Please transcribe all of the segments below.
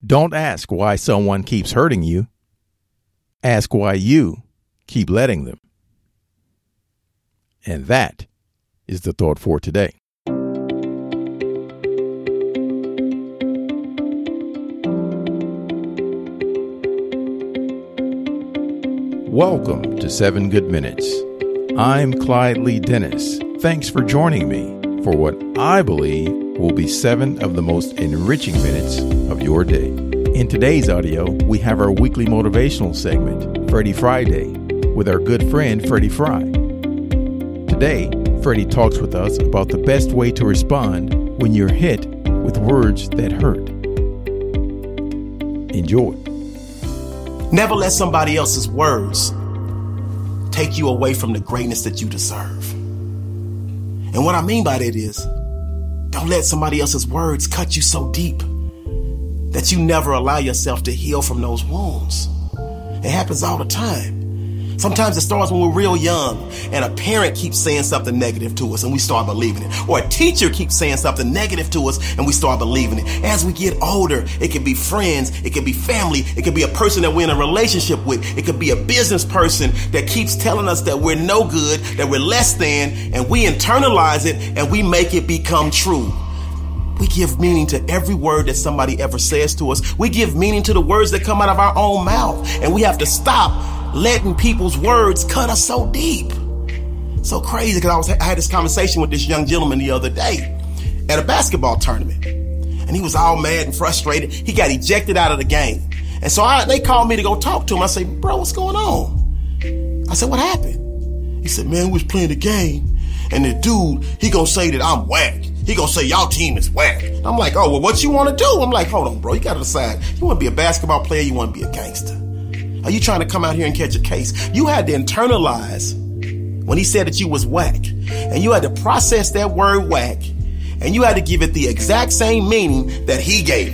Don't ask why someone keeps hurting you. Ask why you keep letting them. And that is the thought for today. Welcome to 7 Good Minutes. I'm Clyde Lee Dennis. Thanks for joining me for what I believe will be 7 of the most enriching minutes of your day. In today's audio, we have our weekly motivational segment, Freddie Friday, with our good friend Freddie Fry. Today, Freddie talks with us about the best way to respond when you're hit with words that hurt. Enjoy. Never let somebody else's words take you away from the greatness that you deserve. And what I mean by that is, don't let somebody else's words cut you so deep that you never allow yourself to heal from those wounds. It happens all the time. Sometimes it starts when we're real young and a parent keeps saying something negative to us and we start believing it. Or a teacher keeps saying something negative to us and we start believing it. As we get older, it can be friends, it can be family, it can be a person that we're in a relationship with. It could be a business person that keeps telling us that we're no good, that we're less than, and we internalize it and we make it become true. We give meaning to every word that somebody ever says to us. We give meaning to the words that come out of our own mouth. And we have to stop letting people's words cut us so deep. So crazy, because I had this conversation with this young gentleman the other day at a basketball tournament. And he was all mad and frustrated. He got ejected out of the game. And so they called me to go talk to him. I said, bro, what's going on? I said, what happened? He said, man, we was playing the game. And the dude, he gonna say that I'm whack. He gonna say y'all team is whack. I'm like, oh, well, what you want to do? I'm like, hold on, bro. You gotta decide. You want to be a basketball player? You want to be a gangster? Are you trying to come out here and catch a case? You had to internalize when he said that you was whack. And you had to process that word whack. And you had to give it the exact same meaning that he gave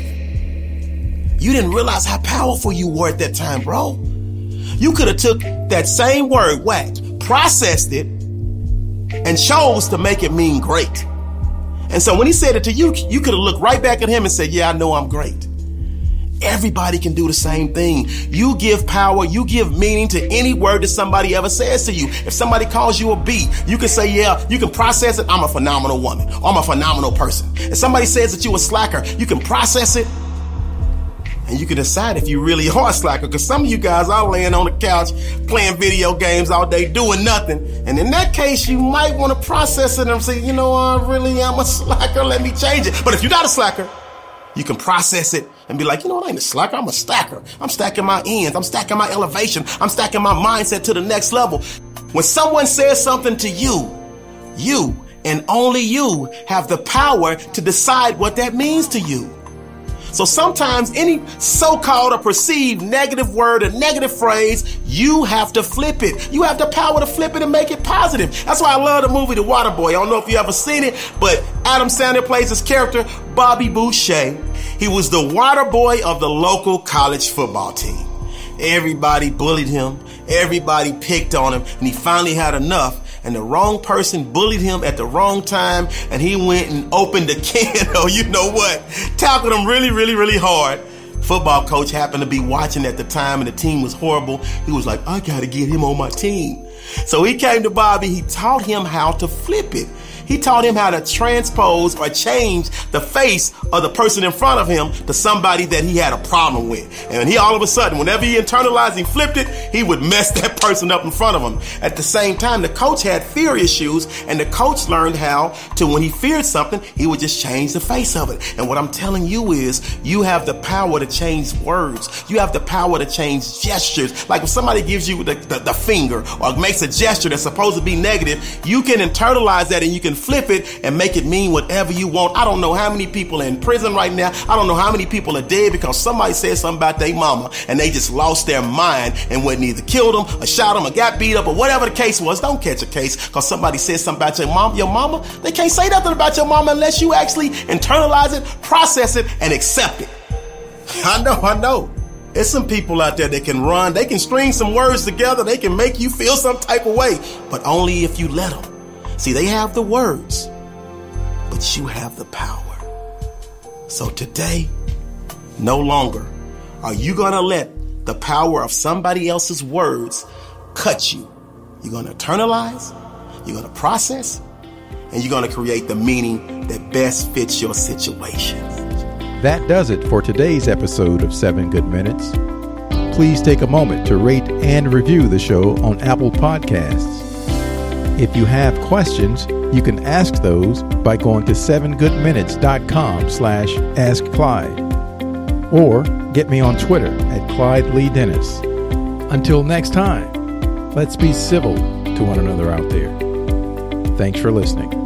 it. You didn't realize how powerful you were at that time, bro. You could have took that same word whack, processed it, and chose to make it mean great. And so when he said it to you, you could have looked right back at him and said, yeah, I know I'm great. Everybody can do the same thing. You give power, you give meaning to any word that somebody ever says to you. If somebody calls you a B, you can say, yeah, you can process it. I'm a phenomenal woman. Or I'm a phenomenal person. If somebody says that you're a slacker, you can process it. And you can decide if you really are a slacker. Because some of you guys are laying on the couch playing video games all day doing nothing. And in that case, you might want to process it and say, you know, I really am a slacker. Let me change it. But if you're not a slacker, you can process it and be like, you know what, I ain't a slacker, I'm a stacker. I'm stacking my ends, I'm stacking my elevation, I'm stacking my mindset to the next level. When someone says something to you, you and only you have the power to decide what that means to you. So sometimes any so-called or perceived negative word or negative phrase, you have to flip it. You have the power to flip it and make it positive. That's why I love the movie The Waterboy. I don't know if you ever seen it, but Adam Sandler plays his character, Bobby Boucher. He was the water boy of the local college football team. Everybody bullied him. Everybody picked on him. And he finally had enough. And the wrong person bullied him at the wrong time, and he went and opened a can of, you know what, tackled him really, really, really hard. Football coach happened to be watching at the time, and the team was horrible. He was like, I gotta get him on my team. So he came to Bobby. He taught him how to flip it. He taught him how to transpose or change the face of the person in front of him to somebody that he had a problem with. And he all of a sudden, whenever he internalized and flipped it, he would mess that person up in front of him. At the same time, the coach had fear issues, and the coach learned how to, when he feared something, he would just change the face of it. And what I'm telling you is, you have the power to change words. You have the power to change gestures. Like if somebody gives you the finger or makes a gesture that's supposed to be negative, you can internalize that and you can flip it and make it mean whatever you want. I don't know how many people are in prison right now. I don't know how many people are dead because somebody said something about their mama and they just lost their mind and went either killed them or shot them or got beat up or whatever the case was. Don't catch a case because somebody said something about your mama. They can't say nothing about your mama unless you actually internalize it, process it, and accept it. I know. There's some people out there that can run. They can string some words together. They can make you feel some type of way, but only if you let them. See, they have the words, but you have the power. So today, No longer are you going to let the power of somebody else's words cut you. You're going to internalize, you're going to process, and you're going to create the meaning that best fits your situation. That does it for today's episode of 7 Good Minutes. Please take a moment to rate and review the show on Apple Podcasts. If you have questions, you can ask those by going to 7goodminutes.com/AskClyde or get me on Twitter at Clyde Lee Dennis. Until next time, let's be civil to one another out there. Thanks for listening.